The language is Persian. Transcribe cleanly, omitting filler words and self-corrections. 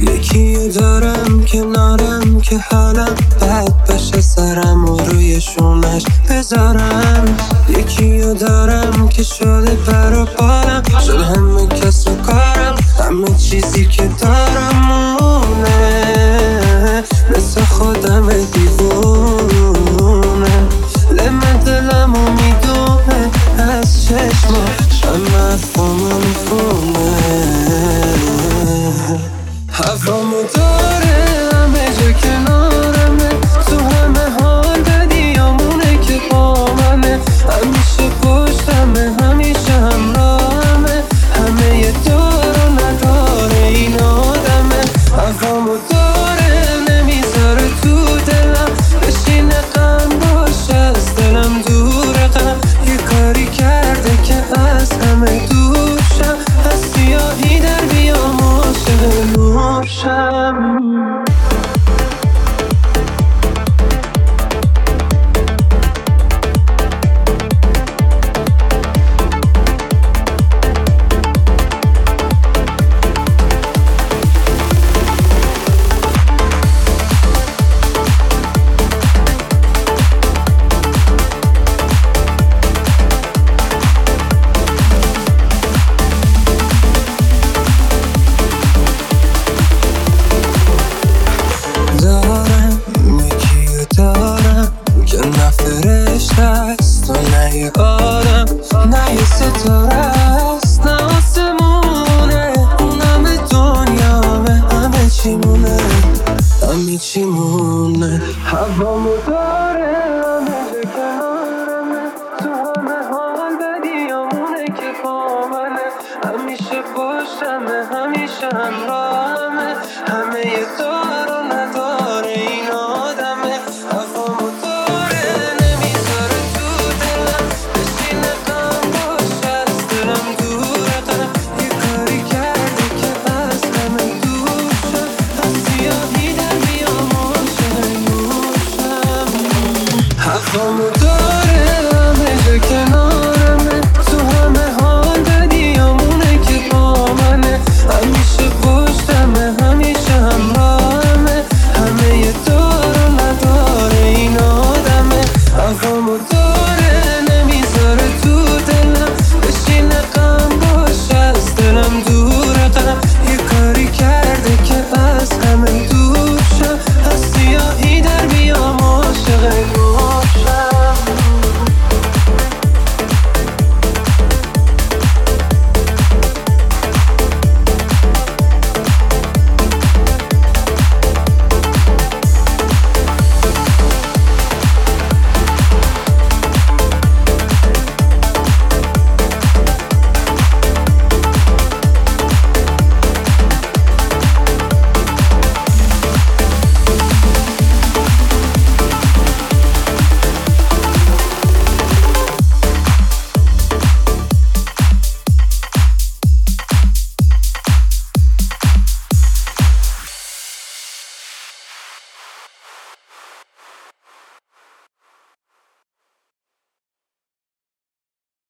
یکی دارم کنارم که حالم بد بشه، سرم و روی شونش بذارم. یکی دارم که شده برا بالم، شد همه کس و کارم، همه چیزی که دارم مونه، مثل خودم دیوونه. لم دلمو میدونه از چشما، همه افامو میخونه. هوامو داره همه جا کنارمه، تو همه حال بدیامونه که با منه. همیشه پشتمه، همیشه همراهمه، همه یه دار و نداره این آدمه. هوامو داره نمیذاره تو دلم بشینه، غم باشه از دلم دوره. غم یه کاری کرده که از همه دورشم، از سیاهی در بیام عاشق نورشم. فرشته‌ست و نه یه آدم، نه یه ستاره‌ست، نه آسمونه. اون همه دنیامه، همه چی مونه، همه چی مونه. هوامو داره همه جا کنارمه، تو همه حال بدیامونه که با منه. همیشه پشتمه، همیشه همراهمه، همه یه